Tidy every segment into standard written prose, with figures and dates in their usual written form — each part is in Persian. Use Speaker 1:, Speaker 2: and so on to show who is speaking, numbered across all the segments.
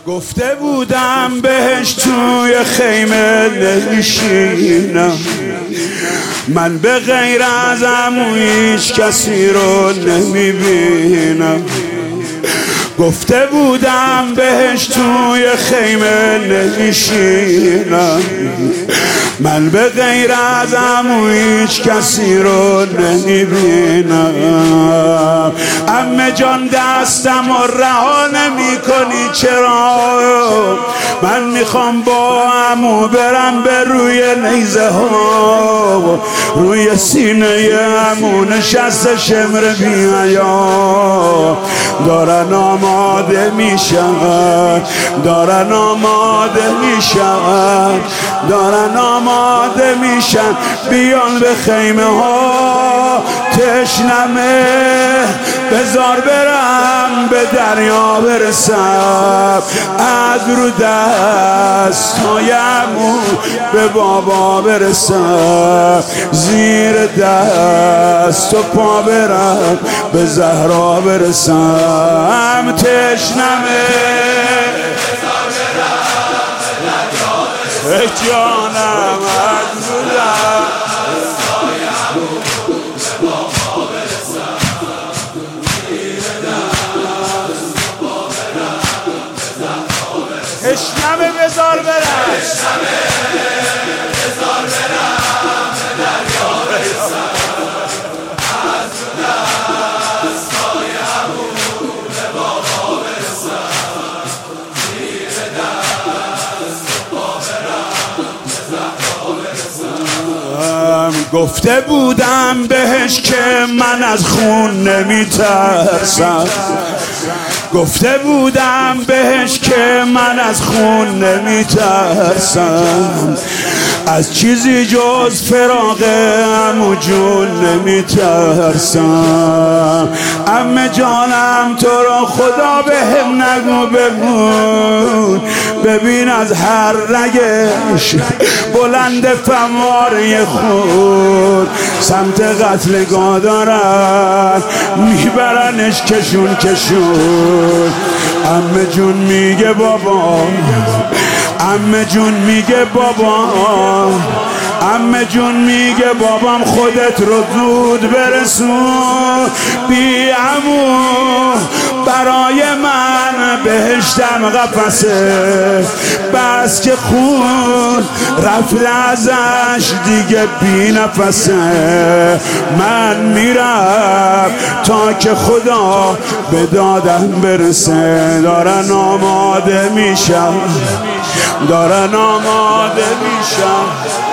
Speaker 1: گفته بودم بهش توی خیمه نمیشینم، من به غیر از عمو هیچ کسی رو نمیبینم. گفته بودم بهش توی خیمه نمیشینم، من به غیر از عمو هیچ کسی رو نمیبینم. عمه جان دستم و رها نمی کنی چرا؟ من میخوام با عمو برم به روی نیزه ها، روی سینه عمو نشسته شمر بی‌حیا. دارن آماده میشن، دارن آماده میشن، دارن آماده میشن بیان به خیمه ها. تشنمه بذار برم به دریا برسم، از رو دستای عمو به بابا برسم، زیر دست و پا برم به زهرا برسم. تشنمه بذار برم به دریا برسم، جانم از رو دستای عمو به بابا برسم، زیر دست و پا برم به زهرا برسم. تشنمه بذار برم، تشنمه بذار برم به دریا برسم، از رو دستای عمو به بابا برسم، زیر دست و پا برم به زهرا برسم. گفته بودم بهش که من از خون نمیترسم، گفته بودم بهش که من از خون نمیترسم، از چیزی جز فراق عمو جون نمیترسم. عمه جانم تو را خدا بهم نگو بمون، ببین از هر رگش بلند فواره خون، سمت قتلگاه دارن میبرنش کشون کشون. عمه جون میگه بابا، عمه جون میگه بابا، عمه جون میگه بابام خودت رو زود برسون، بی عمو برای من بهشتم قفسه، بس که خون رفت ازش دیگه بی نفسه. من میرم تا که خدا به دادم برسه. دارن آماده میشم، دارن آماده میشم،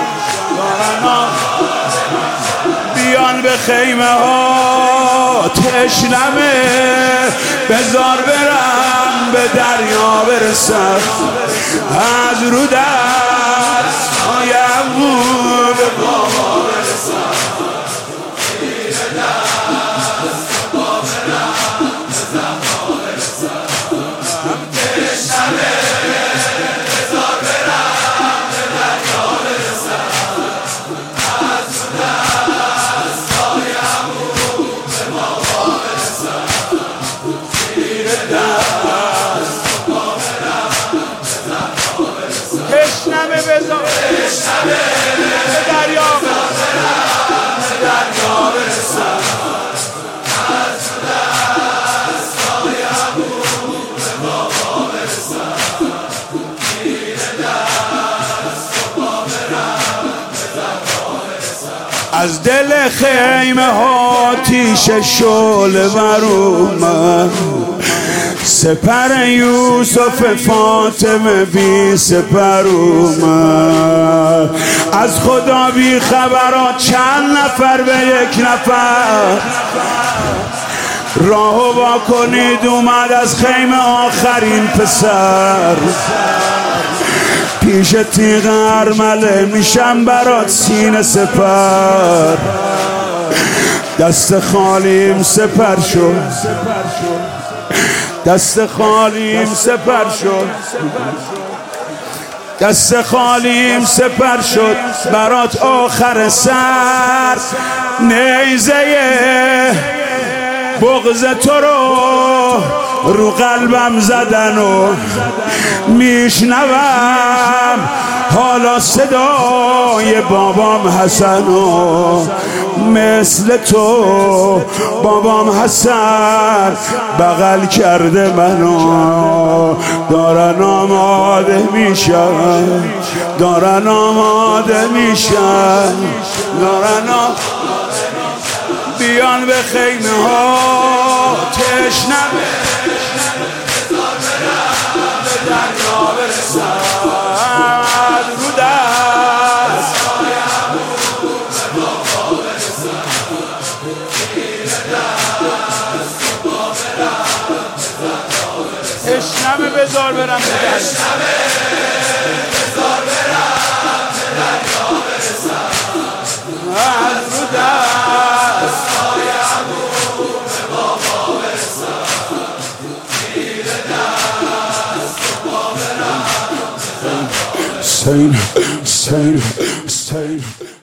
Speaker 1: بیان به خیمه ها. تشنمه بذار برم به دریا برسم، از رو دستای عمو به بابا برسم، زیر دست و پا برم به زهرا برسم. تشنمه بذار برم به دریا برسم، از رو دستای عمو به بابا برسم، زیر دست و پا برم به زهرا برسم. تشنمه بذار، تشنمه به دریا برم به دریا برسم، از رو دستای عمو به بابا برسم، زیر دست و پا برم به زهرا برسم. از دل خیمه ها تیش شعله بر اومد، سپر یوسف فاطمه بی سپر اومد. از خدا بی خبرات چند نفر به یک نفر راهو وا کنید، اومد از خیمه آخرین پسر. پیش تیغ ارمله میشم برات سینه سپر، دست خالیم سپر شد، دست خالیم سپر شد، دست خالیم سپر شد برات آخر سر. نیزه بغض تو رو قلبم زدن و میشنوم حالا صدای بابام حسن و مثل تو بابام حسن بغل کرده منو دارن آماده میشن دارن آماده میشن بیان به خیمه ها تشنه به دریا برسن رو دست تشنه بذار برم به دست رو دست Same.